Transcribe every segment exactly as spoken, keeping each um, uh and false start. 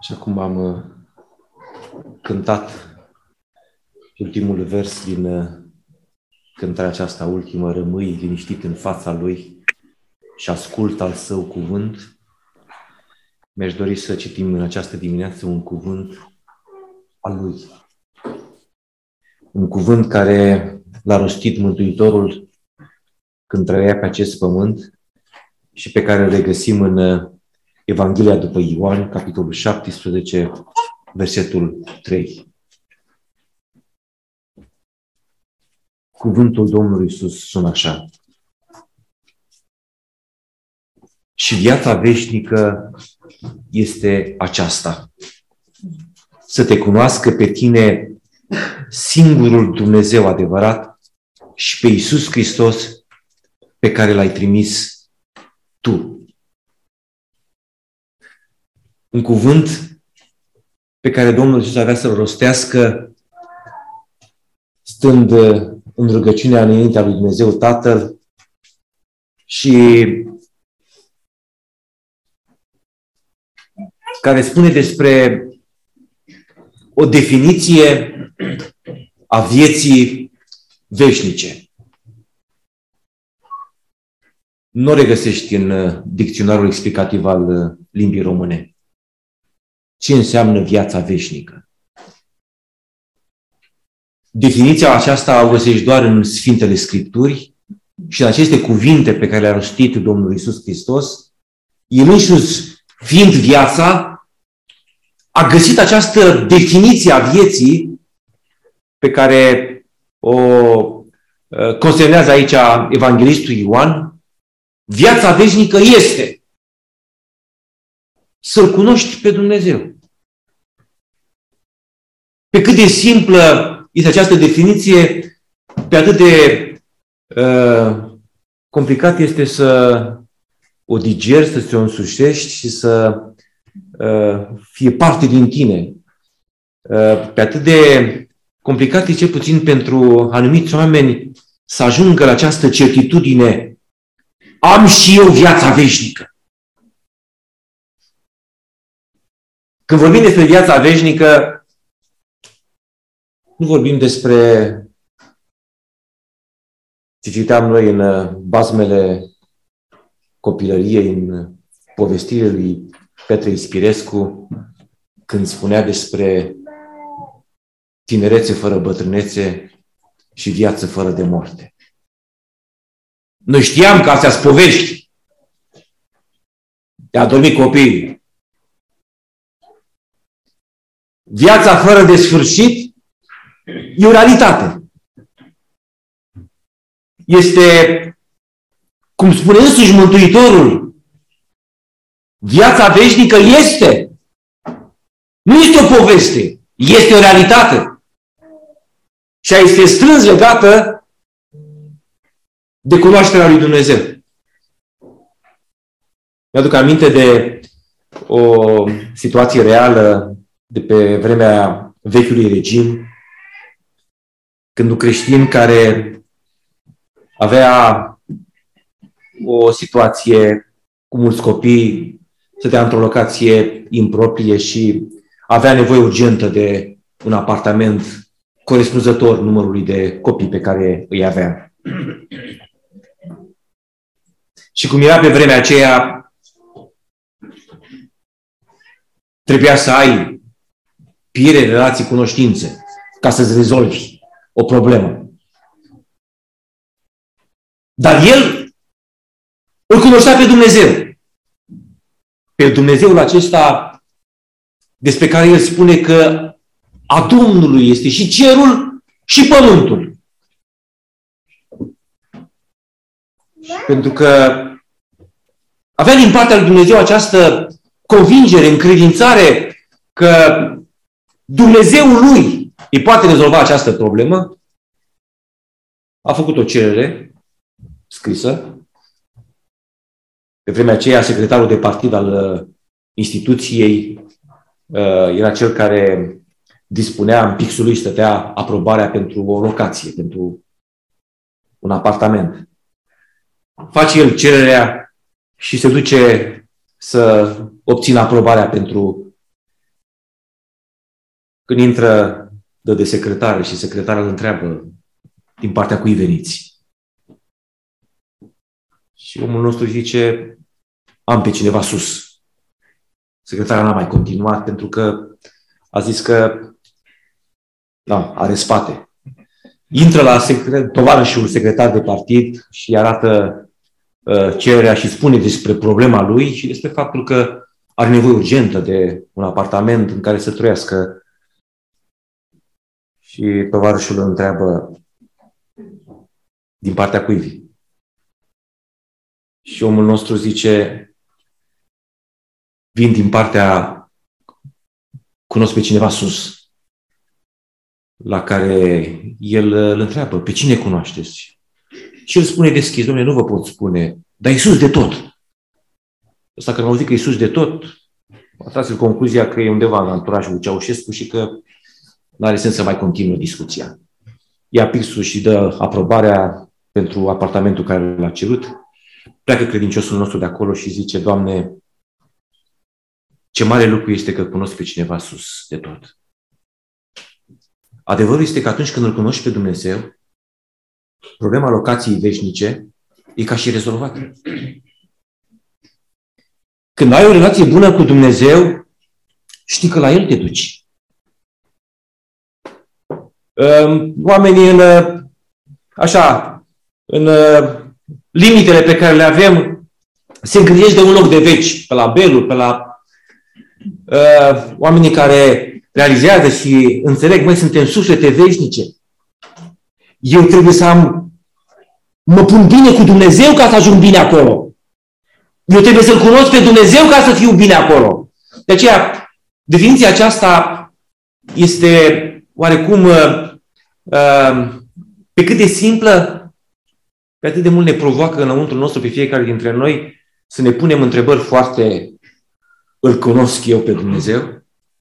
Și acum am uh, cântat ultimul vers din uh, cântarea aceasta ultimă, rămâi liniștit în fața Lui și ascult al Său cuvânt. Mi-aș dori să citim în această dimineață un cuvânt al Lui. Un cuvânt care l-a rostit Mântuitorul când trăia pe acest pământ și pe care îl regăsim în Evanghelia după Ioan, capitolul șaptesprezece, versetul trei. Cuvântul Domnului Iisus sună așa: și viața veșnică este aceasta, să te cunoască pe tine, singurul Dumnezeu adevărat, și pe Iisus Hristos pe care L-ai trimis Tu. Un cuvânt pe care Domnul Iisus avea să-l rostească stând în rugăciunea înaintea lui Dumnezeu Tatăl și care spune despre o definiție a vieții veșnice. Nu o regăsești în dicționarul explicativ al limbii române. Ce înseamnă viața veșnică? Definiția aceasta o găsești doar în Sfintele Scripturi și în aceste cuvinte pe care le-a rostit Domnul Iisus Hristos. El însuși, fiind viața, a găsit această definiție a vieții pe care o consemnează aici evanghelistul Ioan. Viața veșnică este să-L cunoști pe Dumnezeu. Pe cât de simplă este această definiție, pe atât de uh, complicat este să o digeri, să ți-o însușești și să uh, fie parte din tine. Uh, pe atât de complicat e cel puțin pentru anumiți oameni să ajungă la această certitudine: am și eu viața veșnică. Când vorbim despre viața veșnică, nu vorbim despre ce citeam noi în basmele copilăriei, în povestirile lui Petre Ispirescu, când spunea despre tinerețe fără bătrânețe și viață fără de moarte. Noi știam că astea-s povești. De a dormi copiii. Viața fără de sfârșit e o realitate. Este, cum spune însuși Mântuitorul, viața veșnică este. Nu este o poveste, este o realitate. Și este strâns legată de cunoașterea lui Dumnezeu. Mi-aduc aminte de o situație reală de pe vremea vechiului regim, când un creștin care avea o situație cu mulți copii, stătea într-o locație improprie și avea nevoie urgentă de un apartament corespunzător numărului de copii pe care îi avea. Și cum era pe vremea aceea, trebuia să ai pire, relații, cunoștințe ca să-ți rezolvi o problemă. Dar el îl cunoștea pe Dumnezeu. Pe Dumnezeul acesta despre care el spune că a Domnului este și cerul și pământul. Pentru că avea din partea lui Dumnezeu această convingere, încredințare că Dumnezeul lui îi poate rezolva această problemă. A făcut o cerere scrisă. Pe vremea aceea, secretarul de partid al instituției era cel care dispunea, în pixul lui stătea aprobarea pentru o locație, pentru un apartament. Face el cererea și se duce să obțină aprobarea pentru când intră, dă de secretară și secretara îl întreabă din partea cui veniți. Și omul nostru zice, am pe cineva sus. Secretara n-a mai continuat pentru că a zis că da, are spate. Intră la secre- tovarășul secretar de partid și îi arată uh, cererea și spune despre problema lui și despre faptul că are nevoie urgentă de un apartament în care să trăiască. Și tovarășul îl întreabă din partea cui vii. Și omul nostru zice, vin din partea, cunosc pe cineva sus. La care el îl întreabă, pe cine cunoașteți? Și el spune deschis, dom'le, nu vă pot spune, dar Iisus de tot. Ăsta când am auzit că Iisus de tot, a tras în concluzia că e undeva în anturajul lui Ceaușescu și că nu are sens să mai continuă discuția. Ia pixul și dă aprobarea pentru apartamentul care l-a cerut. Pleacă credinciosul nostru de acolo și zice, Doamne, ce mare lucru este că cunosc pe cineva sus de tot. Adevărul este că atunci când îl cunoști pe Dumnezeu, problema locației veșnice e ca și rezolvată. Când ai o relație bună cu Dumnezeu, știi că la El te duci. Oamenii în, așa, în limitele pe care le avem, se îngrijesc de un loc de veci, pe la beluri, pe la uh, oamenii care realizează și înțeleg, măi, suntem suflete veșnice. Eu trebuie să am, mă pun bine cu Dumnezeu ca să ajung bine acolo. Eu trebuie să-L cunosc pe Dumnezeu ca să fiu bine acolo. De aceea, definiția aceasta este oarecum uh, uh, pe cât de simplă, pe atât de mult ne provoacă înăuntru nostru pe fiecare dintre noi să ne punem întrebări foarte, îl cunosc eu pe Dumnezeu?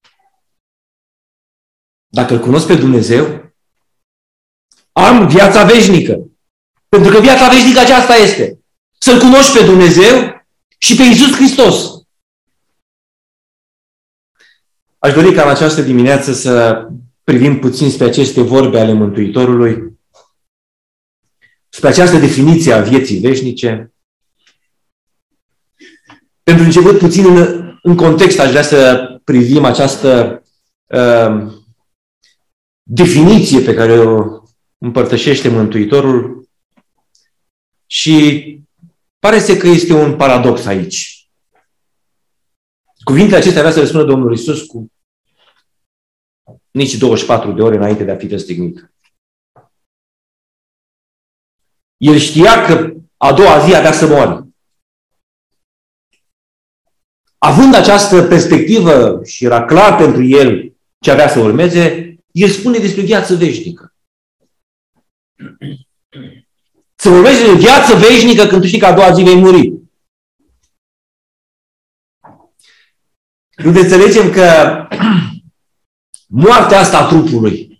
Dacă îl cunosc pe Dumnezeu, am viața veșnică. Pentru că viața veșnică aceasta este. Să-L cunoști pe Dumnezeu și pe Iisus Hristos. Aș dori ca în această dimineață să privim puțin spre aceste vorbe ale Mântuitorului, spre această definiție a vieții veșnice. Pentru început, puțin în, în context, aș vrea să privim această uh, definiție pe care o împărtășește Mântuitorul și pare să că este un paradox aici. Cuvintele acestea vrea să le spună Domnul Iisus cu nici douăzeci și patru de ore înainte de a fi răstignit. El știa că a doua zi avea să moară. Având această perspectivă și era clar pentru el ce avea să urmeze, el spune despre viață veșnică. Să vorbești de viață veșnică când tu știi că a doua zi vei muri. Nu de înțelegem că moartea asta a trupului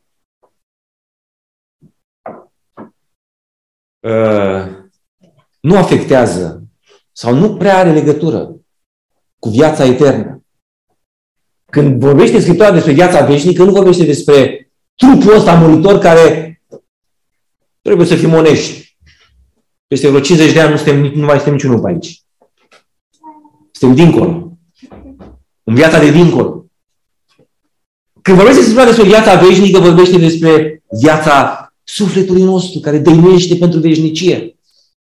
uh, nu afectează sau nu prea are legătură cu viața eternă. Când vorbește Scriptura despre viața veșnică, nu vorbește despre trupul ăsta muritor care, trebuie să fim onești, peste vreo cincizeci de ani nu, suntem, nu mai suntem niciunul pe aici. Suntem dincolo. În viața de dincolo. Când vorbește Scriptura despre viața veșnică, vorbește despre viața sufletului nostru, care dăinuiește pentru veșnicie.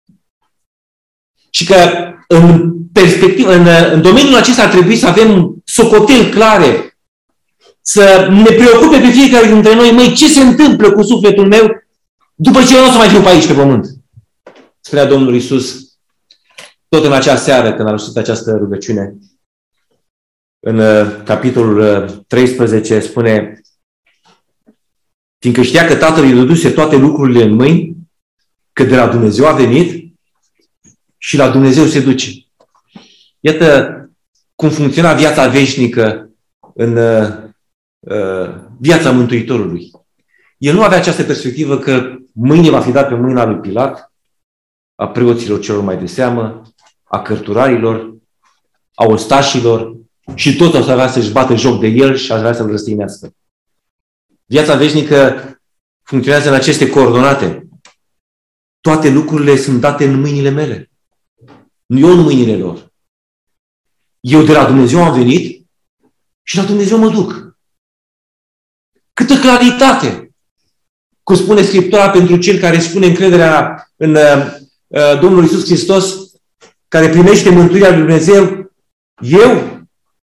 Și că în perspectivă, în, în domeniul acesta ar trebui să avem socoteli clare, să ne preocupe pe fiecare dintre noi, măi, ce se întâmplă cu sufletul meu după ce eu nu o să mai fiu pe aici, pe pământ. Spunea Domnul Iisus, tot în acea seară, când a rostit această rugăciune, în uh, capitolul uh, treisprezece, spune, fiindcă știa că Tatăl îi dăduse toate lucrurile în mâini, că de la Dumnezeu a venit și la Dumnezeu se duce. Iată cum funcționa viața veșnică în uh, uh, viața Mântuitorului. El nu avea această perspectivă că mâine va fi dat pe mâina lui Pilat, a preoților celor mai de seamă, a cărturarilor, a ostașilor, și toți o să avea să-și bată joc de el și aș vrea să-l răstignească. Viața veșnică funcționează în aceste coordonate. Toate lucrurile sunt date în mâinile mele. Nu eu în mâinile lor. Eu de la Dumnezeu am venit și la Dumnezeu mă duc. Câtă claritate! Cum spune Scriptura pentru cel care spune încrederea în uh, Domnul Iisus Hristos, care primește mântuirea lui Dumnezeu, eu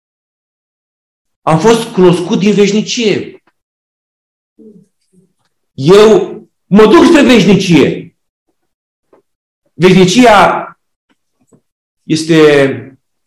am fost cunoscut din veșnicie. Eu mă duc spre veșnicie. Veșnicia este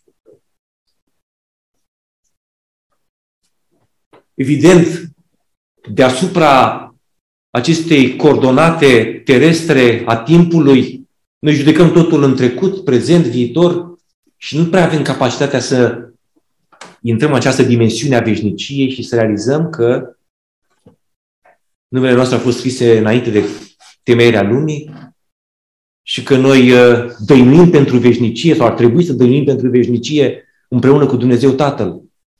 evident deasupra acestei coordonate terestre a timpului. Noi judecăm totul în trecut, prezent, viitor și nu prea avem capacitatea să intrăm în această dimensiune a veșniciei și să realizăm că numele nostru a fost scrise înainte de temerea lumii și că noi dăinuim pentru veșnicie sau ar trebui să dăinuim pentru veșnicie împreună cu Dumnezeu Tatăl.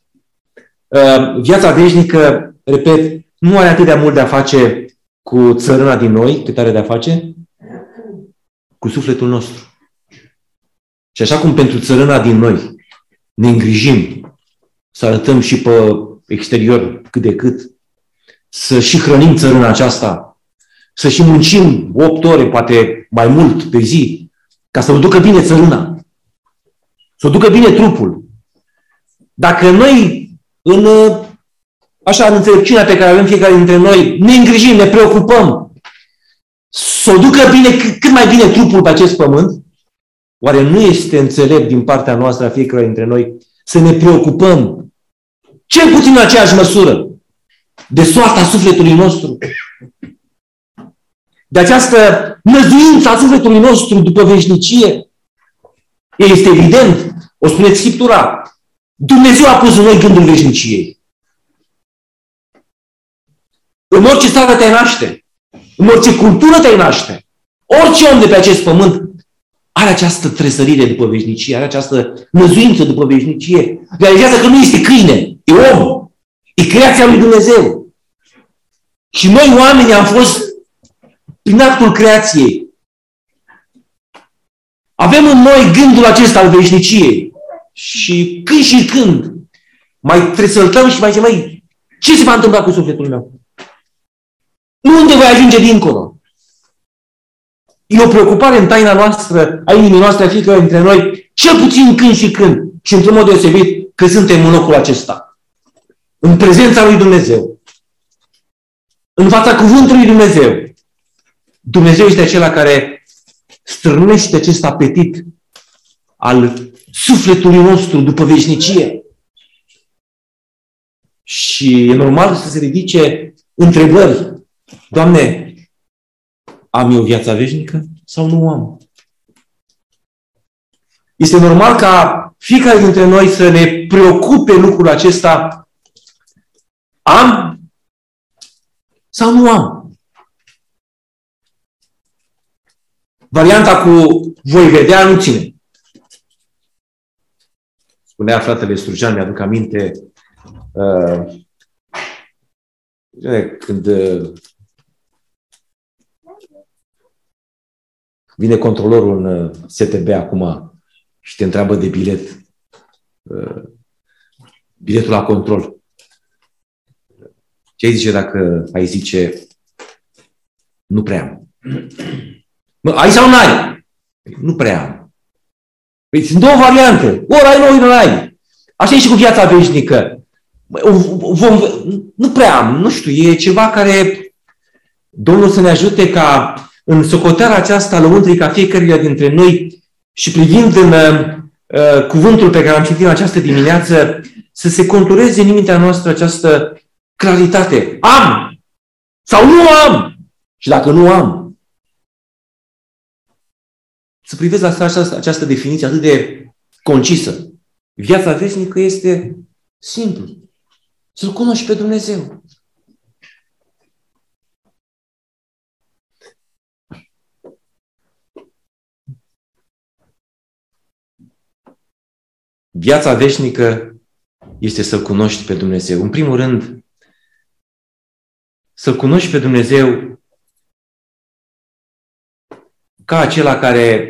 Viața veșnică, repet, nu are atât de mult de a face cu țărâna din noi, cât are de a face cu sufletul nostru. Și așa cum pentru țărâna din noi ne îngrijim să arătăm și pe exterior cât de cât, să și hrănim țărâna aceasta, să și muncim opt ore, poate mai mult pe zi, ca să o ducă bine țărâna, să o ducă bine trupul. Dacă noi în, așa, în înțelepciunea pe care avem fiecare dintre noi, ne îngrijim, ne preocupăm să o ducă bine, cât mai bine trupul pe acest pământ, oare nu este înțelept din partea noastră a fiecare dintre noi să ne preocupăm cel puțin în aceeași măsură de soarta sufletului nostru? De această năzuință a sufletului nostru după veșnicie? Este evident, o spune Scriptura, Dumnezeu a pus în noi gândul veșniciei. În orice țară te naște, în orice cultură te naște, orice om de pe acest pământ are această tresărire după veșnicie, are această năzuință după veșnicie. Realizează că nu este câine, e om, e creația lui Dumnezeu. Și noi oamenii am fost prin actul creației. Avem în noi gândul acesta al veșniciei. Și când și când mai tresăltăm și mai zicem, măi, ce se va întâmpla cu sufletul meu? Unde voi ajunge dincolo? E o preocupare în taina noastră, a inimii noastre, a fiecare dintre noi, cel puțin când și când, și într-un mod deosebit, că suntem în locul acesta. În prezența lui Dumnezeu. În fața cuvântului lui Dumnezeu. Dumnezeu este acela care strânește acest apetit al sufletului nostru după veșnicie. Și e normal să se ridice întrebări. Doamne, am eu viața veșnică sau nu am? Este normal ca fiecare dintre noi să ne preocupe lucrul acesta. Am sau nu am? Varianta cu voi vedea nu ține. Spunea fratele Strujan, mi-aduc aminte, uh, când uh, vine controlorul în S T B acum și te întreabă de bilet, uh, biletul la control. Ce ai zice dacă ai zice nu prea am? Mă, ai sau n-ai? Nu prea am. Păi sunt două variante. Ori ai, ori nu ai. Așa e și cu viața veșnică. Vom, nu prea am. Nu știu, e ceva care Domnul să ne ajute ca în socoteala aceasta lăuntrică a fiecăruia dintre noi și privind în uh, cuvântul pe care am citit în această dimineață, să se contureze în mintea noastră această claritate. Am! Sau nu am! Și dacă nu am, să privezi la această, această definiție atât de concisă. Viața veșnică este simplu. Să-L cunoști pe Dumnezeu. Viața veșnică este să-L cunoști pe Dumnezeu. În primul rând, să-L cunoști pe Dumnezeu ca acela care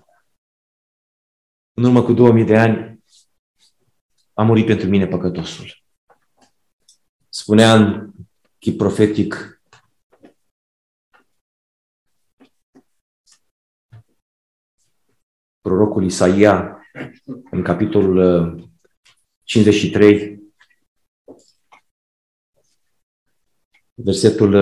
în urmă cu două mii de ani a murit pentru mine păcătosul. Spunea în chip profetic prorocul Isaia în capitolul cincizeci și trei, versetul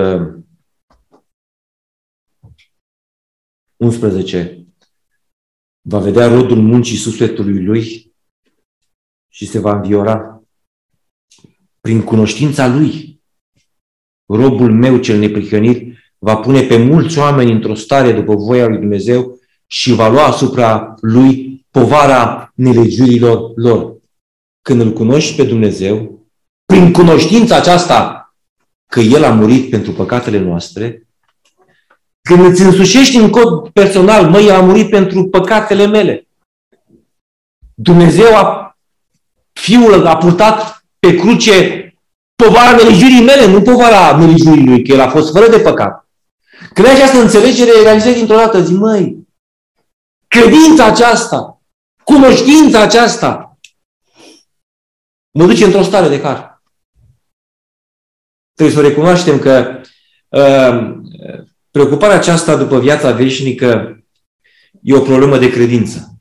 unsprezece. Va vedea rodul muncii sufletului lui și se va înviora prin cunoștința lui. Robul meu cel neprihănit va pune pe mulți oameni într-o stare după voia lui Dumnezeu și va lua asupra lui povara nelegiurilor lor. Când îl cunoști pe Dumnezeu, prin cunoștința aceasta că El a murit pentru păcatele noastre, când îți însușești în cod personal, măi, El a murit pentru păcatele mele. Dumnezeu a, Fiul a purtat pe cruce povara nelegiurii mele, nu povara nelegiurii Lui, că El a fost fără de păcat. Când ai această înțelegere, realizezi dintr-o dată, zi, măi, credința aceasta, cunoștința aceasta, mă duce într-o stare de har. Trebuie să o recunoaștem că uh, preocuparea aceasta după viața veșnică e o problemă de credință.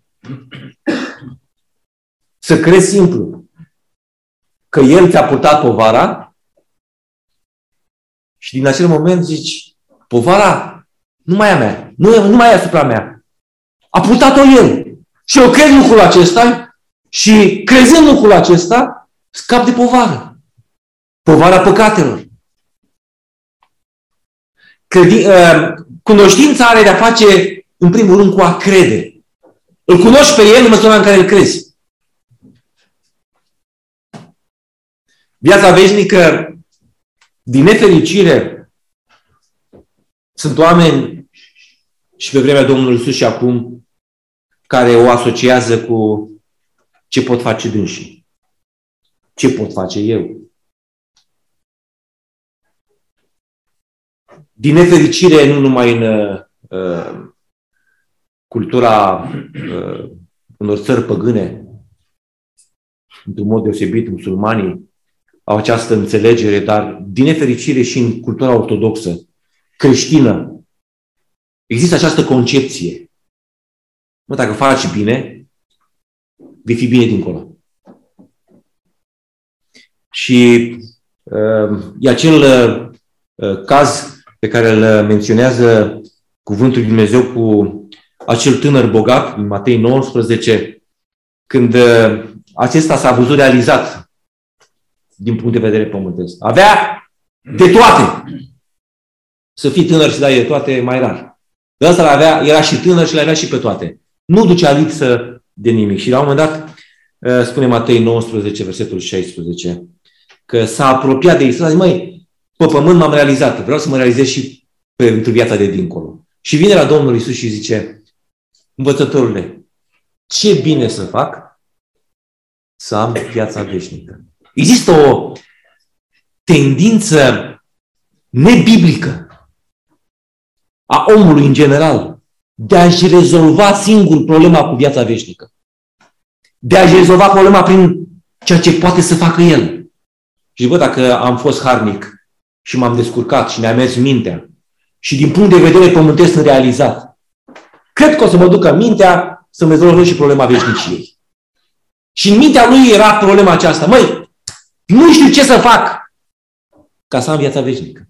Să crezi simplu că El ți-a purtat povara și din acel moment zici, povara nu mai e a mea, nu, nu mai e asupra mea. A purtat-o El. Și eu cred lucrul acesta și crezând lucrul acesta, scap de povară. Povara păcatelor. Credi, uh, cunoștința are de-a face, în primul rând, cu a crede. Îl cunoști pe El în măsura în care îl crezi. Viața veșnică, din nefericire, sunt oameni și pe vremea Domnului Iisus și acum care o asociază cu ce pot face dânsii. Ce pot face eu? Din nefericire, nu numai în uh, cultura uh, unor țări păgâne, într-un mod deosebit, musulmanii au această înțelegere, dar din nefericire și în cultura ortodoxă, creștină, există această concepție. Mă, dacă faci bine, vei fi bine dincolo. Și uh, e acel uh, caz pe care îl menționează cuvântul lui Dumnezeu cu acel tânăr bogat, în Matei nouăsprezece, când uh, acesta s-a văzut realizat din punct de vedere pământesc. Avea de toate. Să fii tânăr și dai de toate, mai rar. De asta avea, era și tânăr și le avea și pe toate. Nu ducea lipsă de nimic. Și la un moment dat, spune Matei nouăsprezece, versetul șaisprezece, că s-a apropiat de Iisus. A zis, măi, pe pământ m-am realizat. Vreau să mă realizez și pentru viața de dincolo. Și vine la Domnul Iisus și zice, învățătorule, ce bine să fac să am viața veșnică. Există o tendință nebiblică a omului în general de a-și rezolva singur problema cu viața veșnică. De a-și rezolva problema prin ceea ce poate să facă el. Și bă, dacă am fost harnic și m-am descurcat și mi-a mers mintea și din punct de vedere pământesc sunt realizat, cred că o să mă ducă mintea să-mi rezolvă și problema veșniciei. Și în mintea lui era problema aceasta. Măi, nu știu ce să fac ca să am viața veșnică.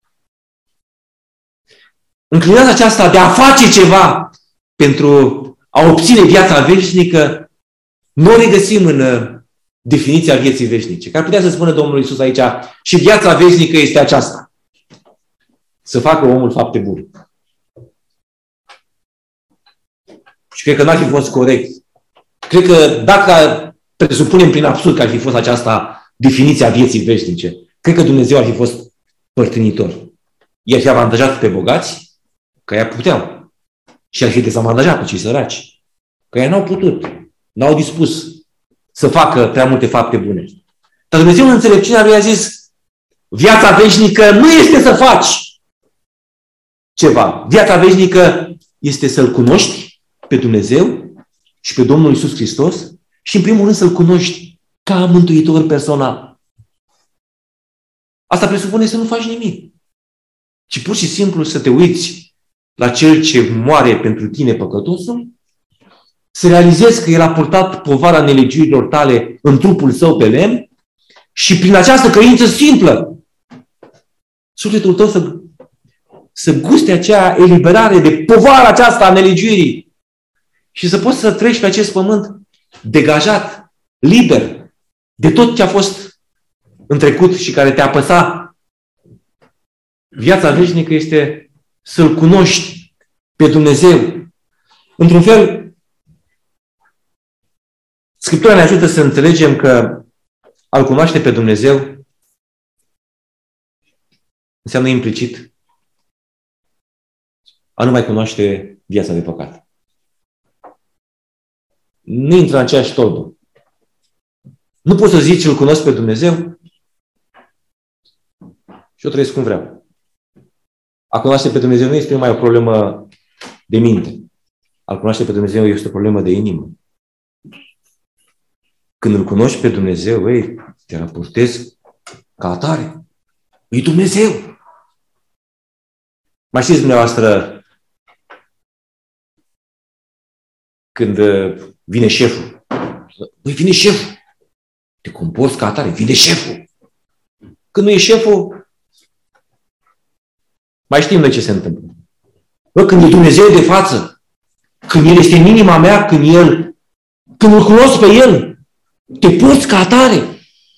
Înclinația aceasta de a face ceva pentru a obține viața veșnică, nu o regăsim în definiția vieții veșnice. Că ar putea să spună Domnul Iisus aici, și viața veșnică este aceasta. Să facă omul fapte bune. Și cred că n-ar fi fost corect. Cred că dacă presupunem prin absurd că ar fi fost aceasta definiția vieții veșnice, cred că Dumnezeu ar fi fost părtinitor. I-ar fi avantajat pe bogați, că ei puteau. Și ar fi dezavantajat pe cei săraci, că ei n-au putut, n-au dispus să facă prea multe fapte bune. Dar Dumnezeu în înțelepciunea lui a zis, viața veșnică nu este să faci ceva. Viața veșnică este să-L cunoști pe Dumnezeu și pe Domnul Iisus Hristos și în primul rând să-L cunoști ca mântuitor personal. Asta presupune să nu faci nimic, ci pur și simplu să te uiți la Cel ce moare pentru tine păcătosul, să realizezi că El a purtat povara nelegiurilor tale în trupul Său pe lemn și prin această credință simplă sufletul tău să, să guste acea eliberare de povara aceasta a nelegiuirii și să poți să treci pe acest pământ degajat, liber de tot ce a fost în trecut și care te apăsa. Viața veșnică este să-L cunoști pe Dumnezeu. Într-un fel, Scriptura ne ajută să înțelegem că a-L cunoaște pe Dumnezeu înseamnă implicit a nu mai cunoaște viața de păcat. Nu intră în aceeași torbă. Nu poți să zici îl cunosc pe Dumnezeu și eu trăiesc cum vreau. A cunoaște pe Dumnezeu nu este numai o problemă de minte. A cunoaște pe Dumnezeu este o problemă de inimă. Când îl cunoști pe Dumnezeu, ei, te raportezi ca atare. E Dumnezeu. Mai știți dumneavoastră când vine șeful. Băi, vine șeful. Te comporți ca atare. Vine șeful. Când nu e șeful, mai știm noi ce se întâmplă. Bă, când e Dumnezeu de față, când El este în inima mea, când El, când îl cunosc pe El, te porți ca atare.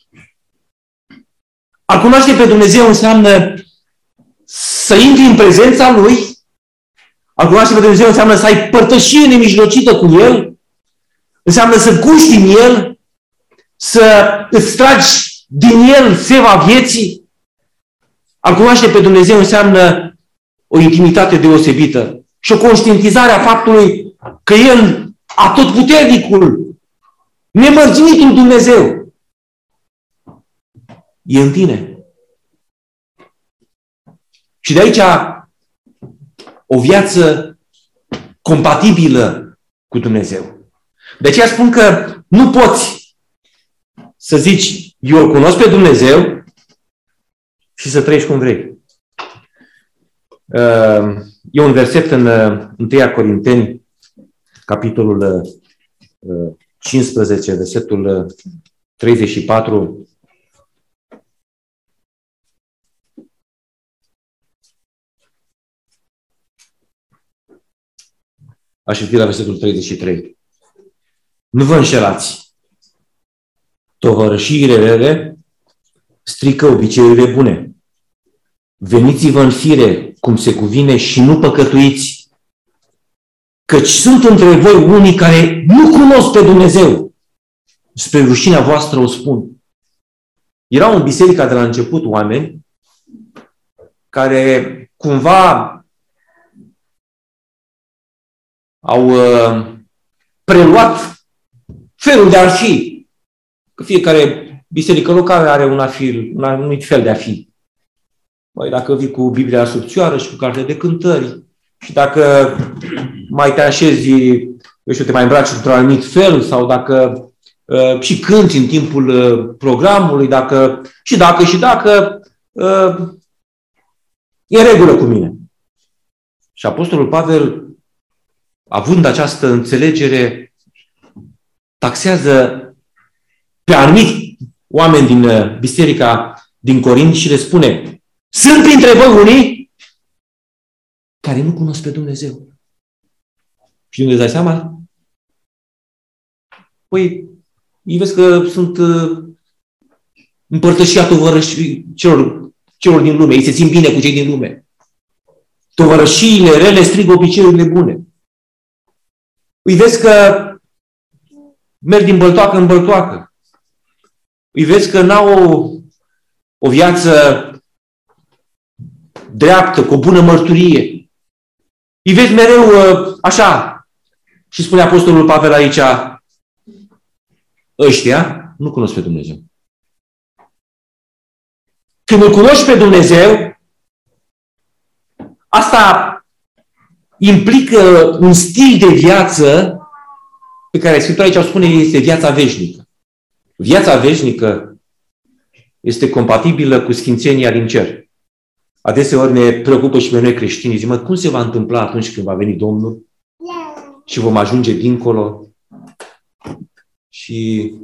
A cunoaște pe Dumnezeu înseamnă să intri în prezența Lui. A cunoaște pe Dumnezeu înseamnă să ai părtășie nemijlocită cu El. Înseamnă să guști în El, să îți tragi din El seva vieții. A cunoaște pe Dumnezeu înseamnă o intimitate deosebită și o conștientizare a faptului că El, atotputernicul, nemărginitul Dumnezeu, e în tine. Și de aici o viață compatibilă cu Dumnezeu. De aceea spun că nu poți să zici eu îl cunosc pe Dumnezeu și să trăiești cum vrei. E un verset în întâi Corinteni, capitolul cincisprezece, versetul treizeci și patru. Aș fi la versetul treizeci și trei. Nu vă înșelați. Tovărășiile rele strică obiceiurile bune. Veniți-vă în fire cum se cuvine și nu păcătuiți. Căci sunt între voi unii care nu cunosc pe Dumnezeu. Spre rușinea voastră o spun. Erau în biserica de la început oameni care cumva au uh, preluat felul de a fi. Că fiecare biserică locală are un, afil, un anumit fel de a fi. Băi, dacă vii cu Biblia la subțioară și cu carte de cântări și dacă mai te așezi, eu știu, te mai îmbraci într-un anumit fel sau dacă uh, și cânti în timpul uh, programului, dacă și dacă și dacă uh, e în regulă cu mine. Și Apostolul Pavel, având această înțelegere, taxează pe anumiți oameni din biserica din Corint și le spune: sunt printre voi unii care nu cunosc pe Dumnezeu. Și unde îți dai seama? Păi, îi vezi că sunt uh, împărtășia celor, celor din lume. Ei se țin bine cu cei din lume. Tovărășiile rele strigă obiceiurile bune. Îi vezi că merg din băltoacă în băltoacă. Îi vezi că n-au o, o viață dreaptă, cu o bună mărturie. Îi vezi mereu uh, așa. Și spune Apostolul Pavel aici: ăștia nu cunosc pe Dumnezeu. când îl cunoști pe Dumnezeu, asta implică un stil de viață pe care Scriptura aici o spune este viața veșnică. Viața veșnică este compatibilă cu sfințenia din cer. Adeseori ne preocupă și pe noi creștinii. Zic, mă, cum se va întâmpla atunci când va veni Domnul și vom ajunge dincolo? Și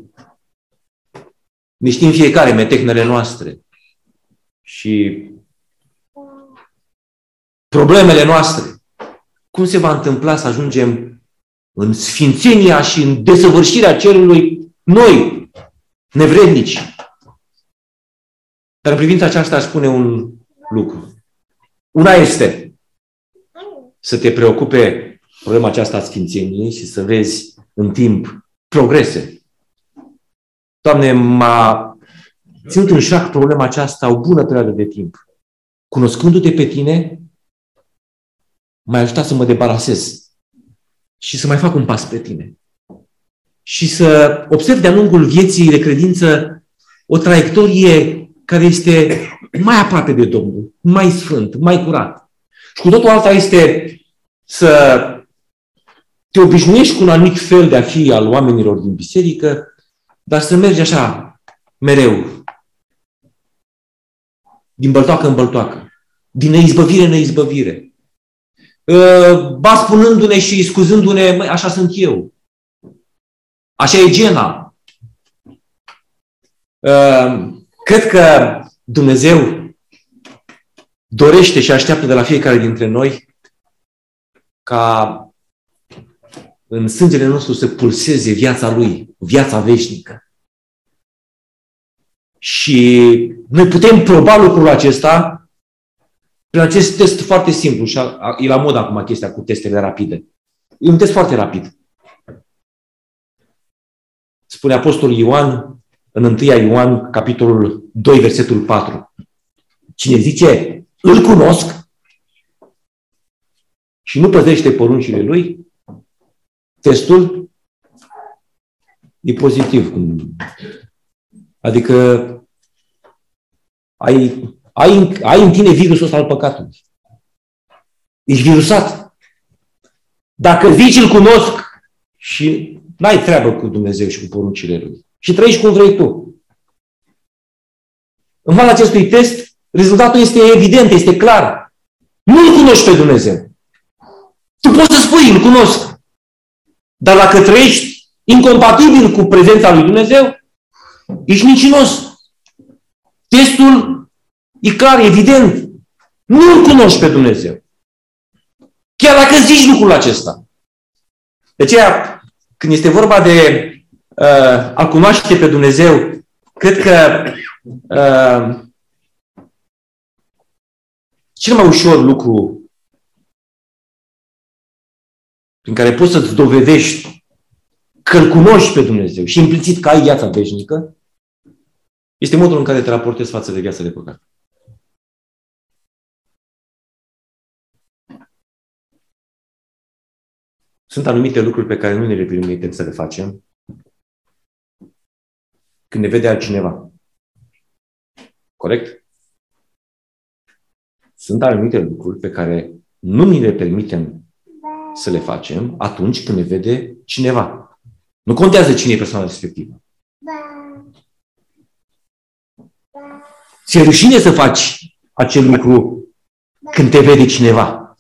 ne știm fiecare metehnele noastre și problemele noastre. Cum se va întâmpla să ajungem în sfințenia și în desăvârșirea cerului noi, nevrednici? Dar în privința aceasta aș spune un lucru. Una este să te preocupe problema aceasta a sfințeniei și să vezi în timp progrese. Doamne, m-a ținut în șac problema aceasta o bună perioadă de timp. Cunoscându-te pe tine, m-ai ajutat să mă debarasez și să mai fac un pas spre tine. Și să observ de-a lungul vieții de credință o traiectorie care este mai aproape de Domnul, mai sfânt, mai curat. Și cu totul alta este să te obișnuiești cu un anumit fel de a fi al oamenilor din biserică, dar să mergi așa, mereu, din băltoacă în băltoacă, din neizbăvire în neizbăvire. Ba spunându-ne și scuzându-ne, măi, așa sunt eu. Așa e Gena. Cred că Dumnezeu dorește și așteaptă de la fiecare dintre noi ca în sângele nostru să pulseze viața Lui, viața veșnică. Și noi putem proba lucrul acesta prin acest test foarte simplu. Și e la mod acum chestia cu testele rapide. E un test foarte rapid. Spune Apostolul Ioan în întâia Ioan, capitolul doi, versetul patru. Cine zice, îl cunosc și nu păzește poruncile lui, testul e pozitiv. Adică ai, ai, ai în tine virusul ăsta al păcatului. Ești virusat. Dacă zici îl cunosc și n-ai treabă cu Dumnezeu și cu poruncile lui și trăiești cum vrei tu. În fața acestui test, rezultatul este evident, este clar. Nu-L cunoști pe Dumnezeu. Tu poți să spui, îl cunosc. Dar dacă trăiești incompatibil cu prezența lui Dumnezeu, ești mincinos. Testul e clar, evident. Nu-L cunoști pe Dumnezeu. Chiar dacă zici lucrul acesta. De aceea, când este vorba de uh, a cunoaște pe Dumnezeu, cred că uh, cel mai ușor lucru prin care poți să-ți dovedești că îl cunoști pe Dumnezeu și implicit că ai viața veșnică, este modul în care te raportezi față de viața de păcat. Sunt anumite lucruri pe care nu ne le permitem să le facem când ne vede altcineva. Corect? Sunt anumite lucruri pe care nu ni le permitem să le facem atunci când ne vede cineva. Nu contează cine e persoana respectivă. Ți-e rușine să faci acel lucru când te vede cineva.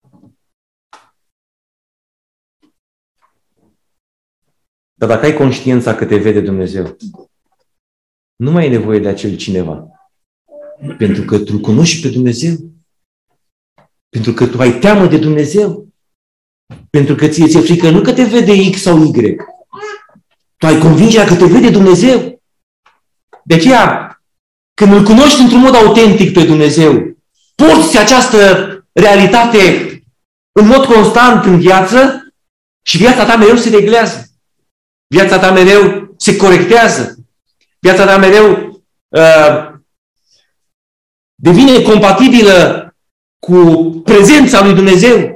Dar dacă ai conștiința că te vede Dumnezeu, nu mai ai nevoie de acel cineva. Pentru că tu îl cunoști pe Dumnezeu. Pentru că tu ai teamă de Dumnezeu. Pentru că ție ți-e frică nu că te vede X sau Y. Tu ai convingerea că te vede Dumnezeu. De aceea, când îl cunoști într-un mod autentic pe Dumnezeu, porți această realitate în mod constant în viață și viața ta mereu se reglează. Viața ta mereu se corectează. Viața ta mereu uh, devine compatibilă cu prezența lui Dumnezeu.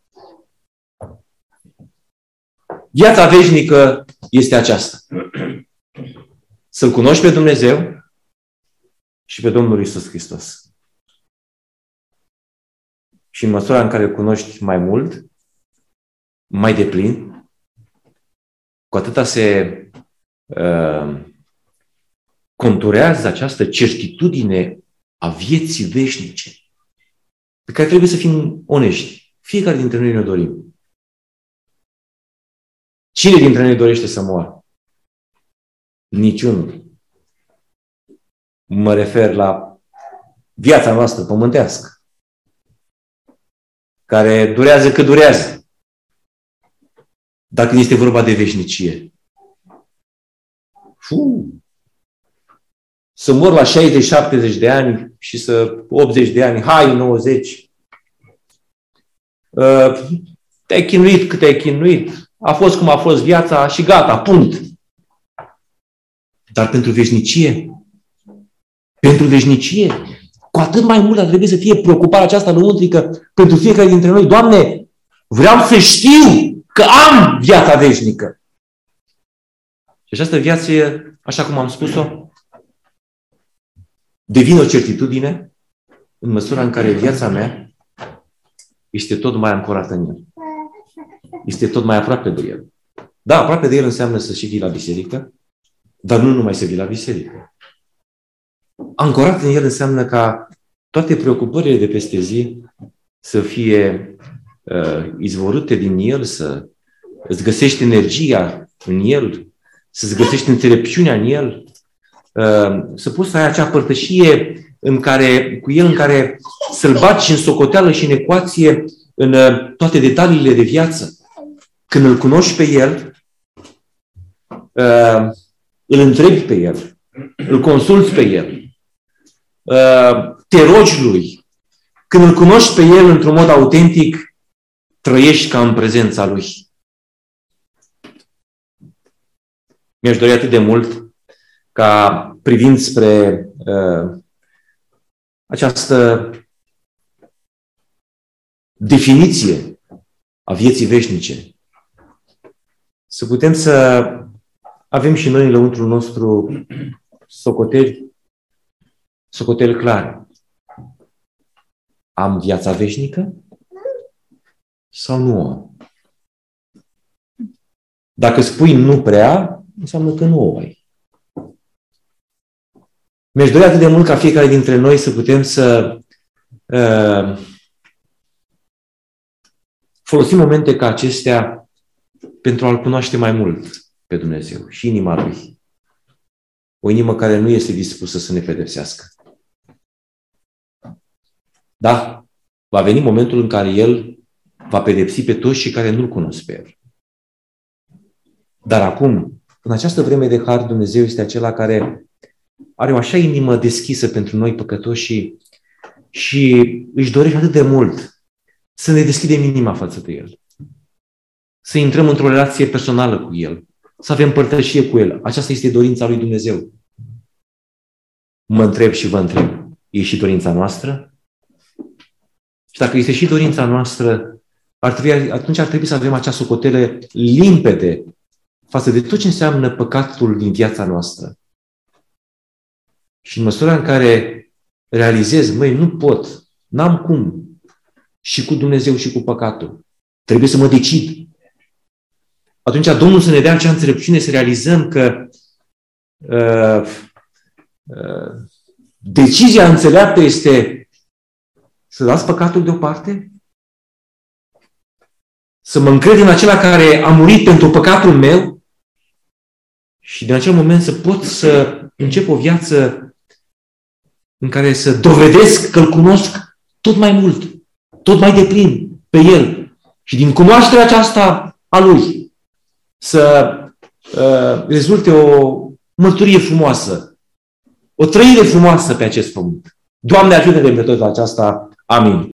Viața veșnică este aceasta. Să-L cunoști pe Dumnezeu și pe Domnul Iisus Hristos. Și în măsura în care îl cunoști mai mult, mai deplin, cu atâta se uh, conturează această certitudine a vieții veșnice, pe care trebuie să fim onești. Fiecare dintre noi ne dorim. Cine dintre noi dorește să moară? Niciunul. Mă refer la viața noastră pământească, care durează cât durează. Dacă este vorba de veșnicie. Fuh. Să mor la șaizeci șaptezeci de ani și să optzeci de ani, hai, nouăzeci. Uh, te-ai chinuit cât te-ai chinuit, a fost cum a fost viața și gata, punct. Dar pentru veșnicie, pentru veșnicie, cu atât mai mult ar trebui să fie preocuparea aceasta lăuntrică pentru fiecare dintre noi. Doamne, vreau să știu că am viața veșnică. Și această viață, așa cum am spus-o, devine o certitudine în măsura în care viața mea este tot mai ancorată în El. Este tot mai aproape de El. Da, aproape de El înseamnă să și vii la biserică, dar nu numai să vii la biserică. Ancorat în El înseamnă ca toate preocupările de peste zi să fie uh, izvorâte din El, să îți găsești energia în El, să-ți găsești înțelepciunea în El, uh, să poți să ai acea părtășie în care, cu El în care să-L bagi în socoteală și în ecuație în uh, toate detaliile de viață. Când îl cunoști pe El, uh, îl întrebi pe El, îl consulți pe El, uh, te rogi Lui. Când îl cunoști pe El într-un mod autentic, trăiești ca în prezența Lui. Mi-aș dori atât de mult ca, privind spre uh, această definiție a vieții veșnice, să putem să avem și noi în lăuntrul nostru socoteli, socoteli clare. Am viața veșnică sau nu am? Dacă spui nu prea, înseamnă că nu o ai. Mi-aș dori atât de mult ca fiecare dintre noi să putem să uh, folosim momente ca acestea pentru a-L cunoaște mai mult pe Dumnezeu și inima Lui. O inimă care nu este dispusă să ne pedepsească. Da, va veni momentul în care El va pedepsi pe toți cei care nu-L cunosc pe El. Dar acum, în această vreme de har, Dumnezeu este acela care are o așa inimă deschisă pentru noi păcătoși și își dorește atât de mult să ne deschidem inima față de El. Să intrăm într-o relație personală cu El. Să avem părtășie cu El. Aceasta este dorința lui Dumnezeu. Mă întreb și vă întreb. E și dorința noastră? Și dacă este și dorința noastră, ar trebui, atunci ar trebui să avem acea socotelă limpede față de tot ce înseamnă păcatul din viața noastră. Și în măsura în care realizez, măi, nu pot, n-am cum, și cu Dumnezeu și cu păcatul, trebuie să mă decid. Atunci Domnul să ne dea acea înțelepciune să realizăm că uh, uh, decizia înțeleaptă este să las păcatul deoparte, să mă încred în acela care a murit pentru păcatul meu și din acel moment să pot să încep o viață în care să dovedesc că îl cunosc tot mai mult, tot mai deplin pe El. Și din cunoașterea aceasta a Lui să uh, rezulte o mărturie frumoasă, o trăire frumoasă pe acest pământ. Doamne, ajută-ne pe tot aceasta. Amin.